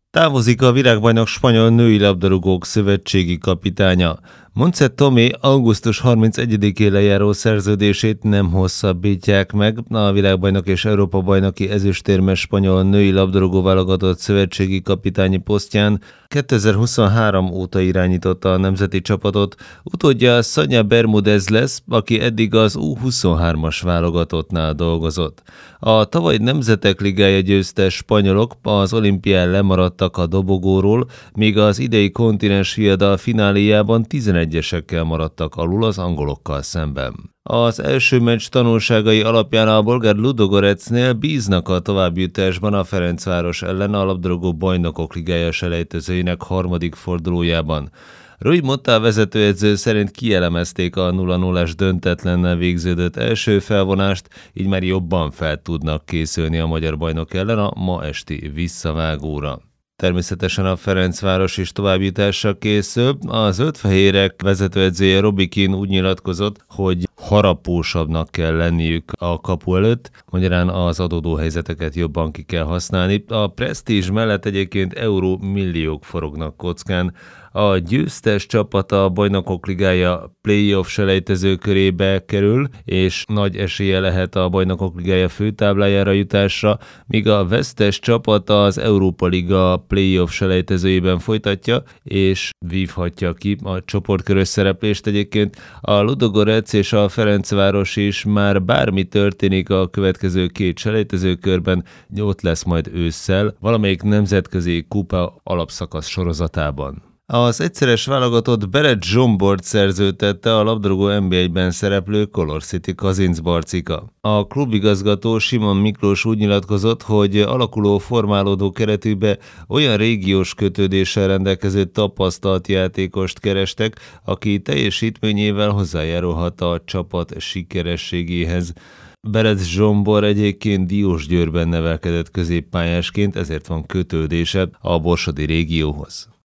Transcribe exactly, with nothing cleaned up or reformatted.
Távozik a világbajnok spanyol női labdarúgók szövetségi kapitánya. Montse Tomé augusztus harmincegyedikén lejáró szerződését nem hosszabbítják meg. A világbajnok és Európa-bajnoki ezüstérmes spanyol női labdarúgó válogatott szövetségi kapitányi posztján kétezer-huszonhárom óta irányította a nemzeti csapatot. Utódja Sonia Bermúdez lesz, aki eddig az U huszonhármas válogatottnál dolgozott. A tavaly Nemzetek Ligája győztes spanyolok az olimpián lemaradtak a dobogóról, míg az idei kontinens viadal fináléjában tizenegyesekkel maradtak alul az angolokkal szemben. Az első meccs tanulságai alapján a bolgár Ludogoretsnél bíznak a továbbjutásban a Ferencváros ellen a labdarúgó bajnokok ligája selejtezőinek harmadik fordulójában. Rui Motta vezetőedző szerint kielemezték a nulla nullás döntetlennel végződött első felvonást, így már jobban fel tudnak készülni a magyar bajnok ellen a ma esti visszavágóra. Természetesen a Ferencváros is továbbjutásra készül. A zöldfehérek vezetőedzője Robbie Keane úgy nyilatkozott, hogy harapósabbnak kell lenniük a kapu előtt, magyarán az adódó helyzeteket jobban ki kell használni. A presztízs mellett egyébként euró milliók forognak kockán. A győztes csapata a Bajnokok Ligája playoff selejtező körébe kerül, és nagy esélye lehet a Bajnokok Ligája főtáblájára jutásra, míg a vesztes csapata az Európa Liga playoff selejtezőjében folytatja, és vívhatja ki a csoportkörös szereplést. Egyébként a Ludogorets és a Ferencváros is már bármi történik a következő két selejtezőkörben, ott lesz majd ősszel valamelyik nemzetközi kupa alapszakasz sorozatában. Az egyszeres válogatott Beret Zsombort szerződtette a labdarúgó en bé egyben szereplő Color City Kazinc Barcika. A klubigazgató Simon Miklós úgy nyilatkozott, hogy alakuló formálódó keretükbe olyan régiós kötődéssel rendelkező tapasztalt játékost kerestek, aki teljesítményével hozzájárulhat a csapat sikerességéhez. Beret Zsombor egyébként Diósgyőrben nevelkedett középpályásként, ezért van kötődése a borsodi régióhoz.